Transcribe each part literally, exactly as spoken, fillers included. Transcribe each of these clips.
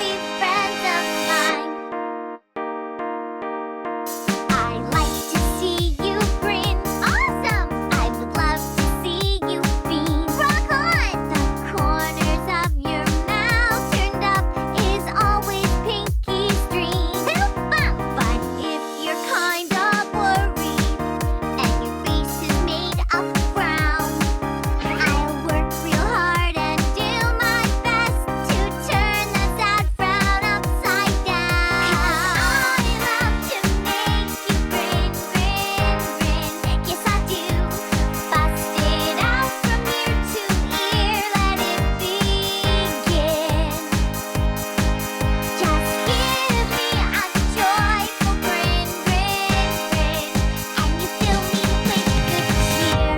be friends of mine. I like to see you grin. Awesome! I would love to see you beam. Rock on! The corners of your mouth turned up is always Pinky's dream. Poop bump! But if you're kind of worried and your face is made of frown, I'll work real hard and do my best to turn the sad frown upside down. 'Cause I love to make you grin, grin, grin. Yes, I do. Bust it out from ear to ear, let it begin. Just give me a joyful grin, grin, grin, and you fill me with good cheer.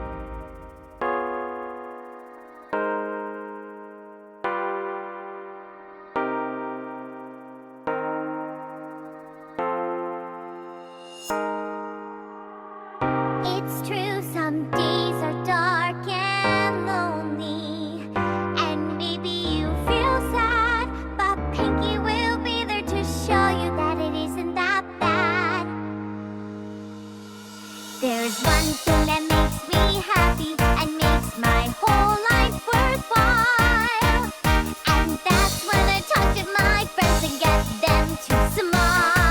It's true, some days are dark and lonely, and maybe you feel sad, but Pinky will be there to show you that it isn't that bad. There's one thing that makes me happy and makes my whole life worthwhile, and that's when I talk to my friends and get them to smile.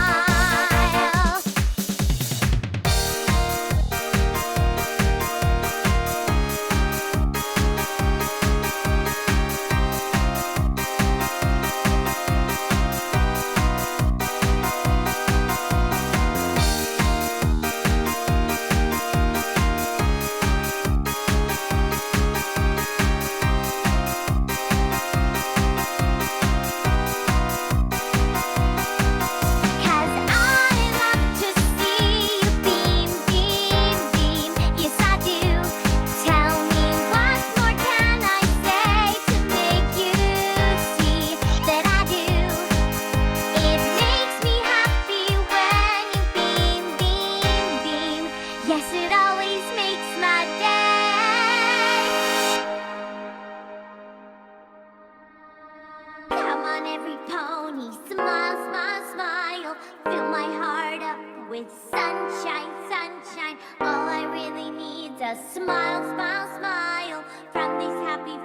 Cause I love to see you beam, beam, beam. Yes, I do. Tell me what more can I say to make you see that I do. It makes me happy when you beam, beam, beam. Yes, it always makes my day. Come on, every pony, smile, smile, smile. Fill my heart up with sunshine, sunshine. All I really need's a smile, smile, smile from these happy